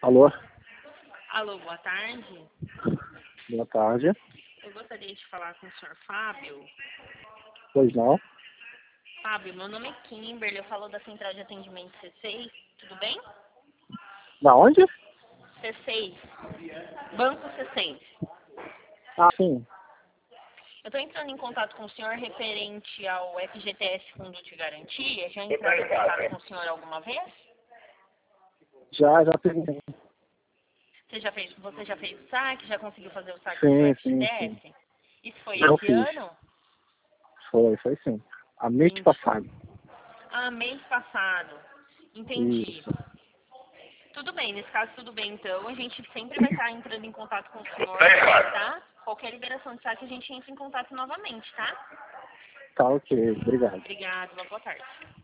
Alô? Alô, boa tarde. Boa tarde. Eu gostaria de falar com o senhor Fábio. Pois não? Fábio, meu nome é Kimberly, eu falo da Central de Atendimento C6, tudo bem? Da onde? C6, Banco C6. Ah, sim. Eu estou entrando em contato com o senhor referente ao FGTS Fundo de Garantia. Já entraram em contato com o senhor alguma vez? Já fiz. Você já fez o saque? Já conseguiu fazer o saque do Sim, FGTS? sim. Isso foi Eu esse fiz. ano? Foi sim. A mês passado. Ah, mês passado. Entendi. Isso. Tudo bem, nesse caso tudo bem então. A gente sempre vai estar entrando em contato com o senhor, tá? Qualquer liberação de saque a gente entra em contato novamente, tá? Tá ok, obrigado. Obrigada, boa tarde.